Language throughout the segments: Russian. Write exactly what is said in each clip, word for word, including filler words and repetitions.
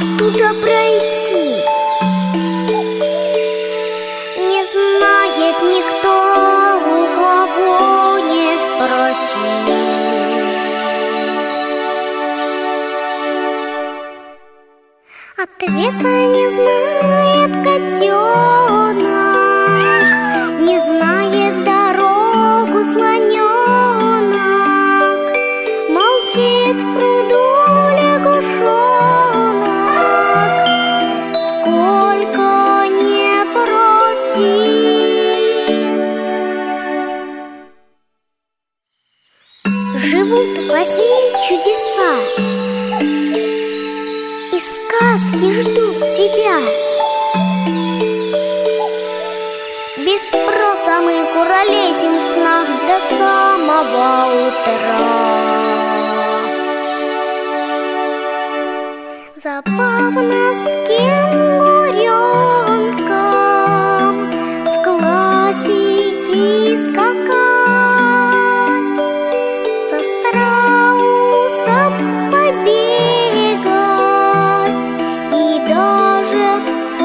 туда пройти? Не знает никто, у кого не спроси. Ответа не знает котенок, не знает дорогу слоненок, молчит в пруду лягушонок, сколько не проси. Живут во сне чудеса, и сказки ждут тебя. Без спроса мы куролесим в снах до самого утра. Забавно с кенгуренком в классике скакать, со страусом побегать и даже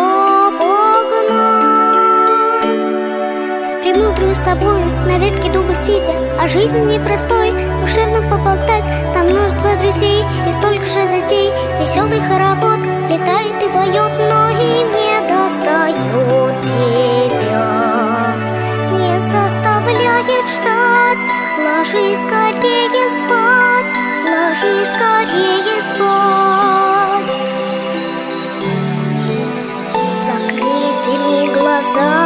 обогнать. С премудрою собою на ветке дуба сидя, о жизни непростой душевно поболтать. Там множество друзей и столько же затей. Веселый хоровод летает и поет, но им не достает тебя, не заставляет ждать. Ложись скорее спать, ложись скорее спать. Закрытыми глазами